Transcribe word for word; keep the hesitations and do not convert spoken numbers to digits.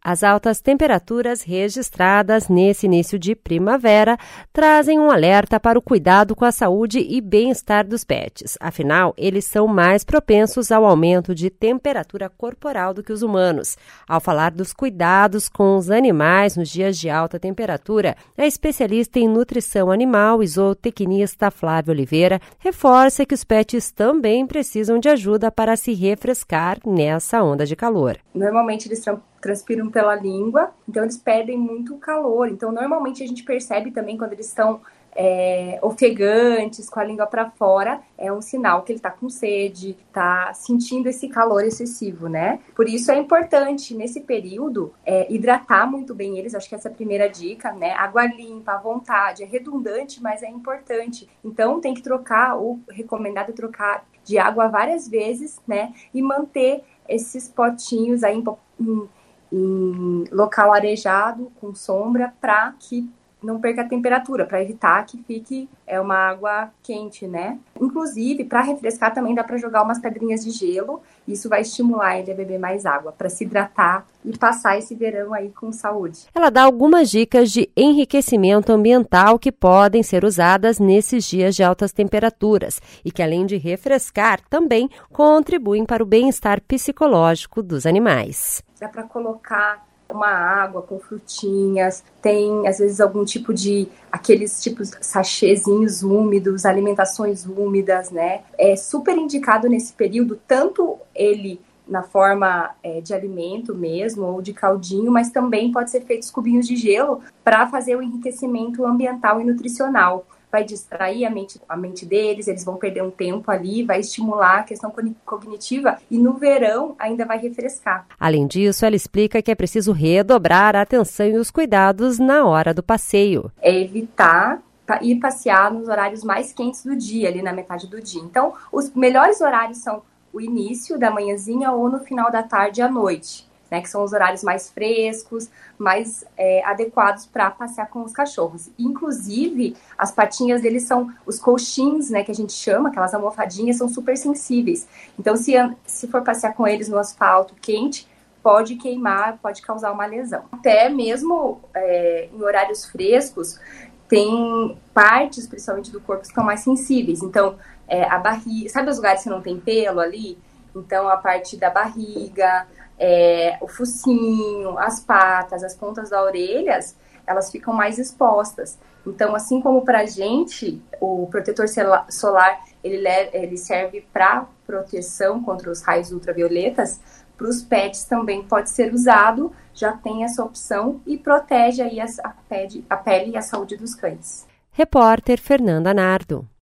As altas temperaturas registradas nesse início de primavera trazem um alerta para o cuidado com a saúde e bem-estar dos pets. Afinal, eles são mais propensos ao aumento de temperatura corporal do que os humanos. Ao falar dos cuidados com os animais nos dias de alta temperatura, a especialista em nutrição animal e zootecnista Flávia Oliveira reforça que os pets também precisam de ajuda para se refrescar nessa onda de calor. Normalmente eles transpiram pela língua, então eles perdem muito calor. Então, normalmente a gente percebe também quando eles estão é, ofegantes, com a língua para fora, é um sinal que ele está com sede, está sentindo esse calor excessivo, né? Por isso é importante, nesse período, é, hidratar muito bem eles. Acho que essa é a primeira dica, né? Água limpa, à vontade. É redundante, mas é importante. Então, tem que trocar, ou recomendado trocar de água várias vezes, né? E manter esses potinhos aí em, em, em local arejado, com sombra, para que não perca a temperatura, para evitar que fique é, uma água quente, né? Inclusive, para refrescar também dá para jogar umas pedrinhas de gelo, isso vai estimular ele a beber mais água, para se hidratar e passar esse verão aí com saúde. Ela dá algumas dicas de enriquecimento ambiental que podem ser usadas nesses dias de altas temperaturas e que, além de refrescar, também contribuem para o bem-estar psicológico dos animais. Dá para colocar uma água com frutinhas, tem às vezes algum tipo de, aqueles tipos sachêzinhos úmidos, alimentações úmidas, né? É super indicado nesse período, tanto ele na forma é, de alimento mesmo, ou de caldinho, mas também pode ser feito cubinhos de gelo para fazer o enriquecimento ambiental e nutricional. Vai distrair a mente, a mente deles, eles vão perder um tempo ali, vai estimular a questão cognitiva e no verão ainda vai refrescar. Além disso, ela explica que é preciso redobrar a atenção e os cuidados na hora do passeio. É evitar ir passear nos horários mais quentes do dia, ali na metade do dia. Então, os melhores horários são o início da manhãzinha ou no final da tarde à noite, né, que são os horários mais frescos, mais é, adequados para passear com os cachorros. Inclusive, as patinhas deles são os colchins, né, que a gente chama, aquelas almofadinhas, são super sensíveis. Então, se, se for passear com eles no asfalto quente, pode queimar, pode causar uma lesão. Até mesmo é, em horários frescos, tem partes, principalmente do corpo, que estão mais sensíveis. Então, é, a barriga, sabe os lugares que não tem pelo ali? Então, a parte da barriga, é, o focinho, as patas, as pontas das orelhas, elas ficam mais expostas. Então, assim como para a gente, o protetor solar, ele, ele serve para proteção contra os raios ultravioletas, para os pets também pode ser usado, já tem essa opção e protege aí a, a, pele, a pele e a saúde dos cães. Repórter Fernanda Nardo.